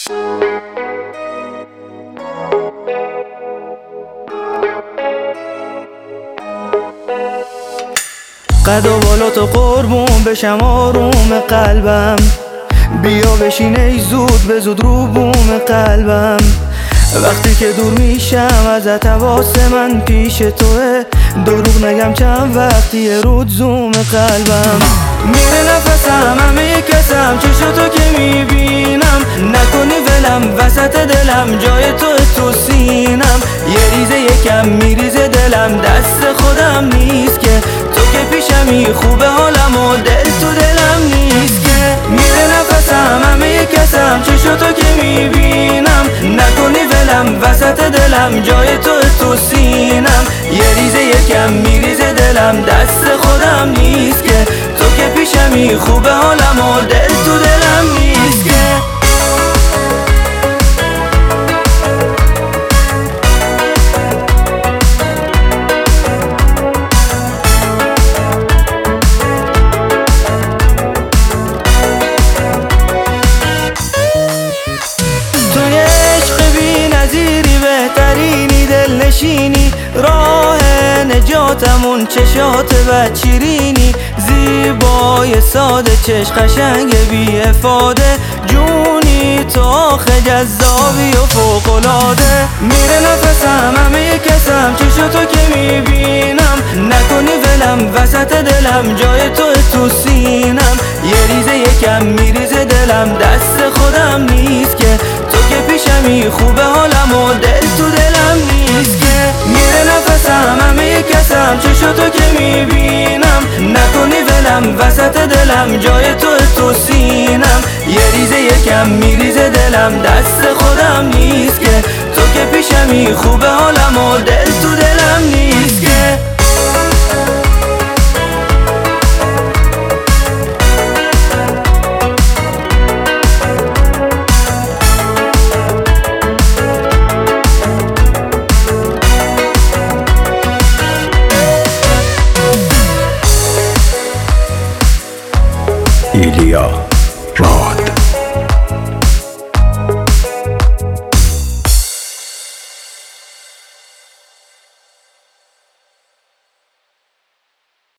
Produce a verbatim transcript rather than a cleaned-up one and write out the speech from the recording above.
قد و بالا تو قربون بشم آروم قلبم، بیا بشین ای زود به زود رو بوم قلبم. وقتی که دور میشم ازت حواس من پیش توه، دروغ نگم چند وقتیه رود زوم قلبم. میره نفسم همه کسم چشم تو که میبینم، نکنی ولم وسط دلم جای تو تو سینم. یه ریزه یکم میریزه دلم دست خودم نیست که، تو که پیشمی خوبه حالم و دل تو دلم نیست که. میره نفسم همه کسم چشم تو که میبینم، نکنی ولم وسط دلم جای تو تو سینم. یه ریزه یکم میریزه دلم دست خودم نیست که، تو که پیشمی خوبه حالم و دل تو دلم نیست که. نشینی راه نجاتمون چشات بچرینی، زیبای ساده چش قشنگ بی افاده، جونی تو آخه جذابی و فوقلاده. میره نفسم همه کسم چشم تو که میبینم، نکنی ولم وسط دلم جای تو تو سینم. یه ریزه یکم میریزه دلم دست خودم نیست که، تو که پیشمی خوبه حالم و دل تو دلم نیست که. میره نفسم همه کسم چشم تو که میبینم، نکنی ولم وسط دلم جای تو تو سینم. یه ریزه یکم میریزه دلم دست خودم نیست که، تو که پیشمی خوبه حالم و دل تو دلم نیست.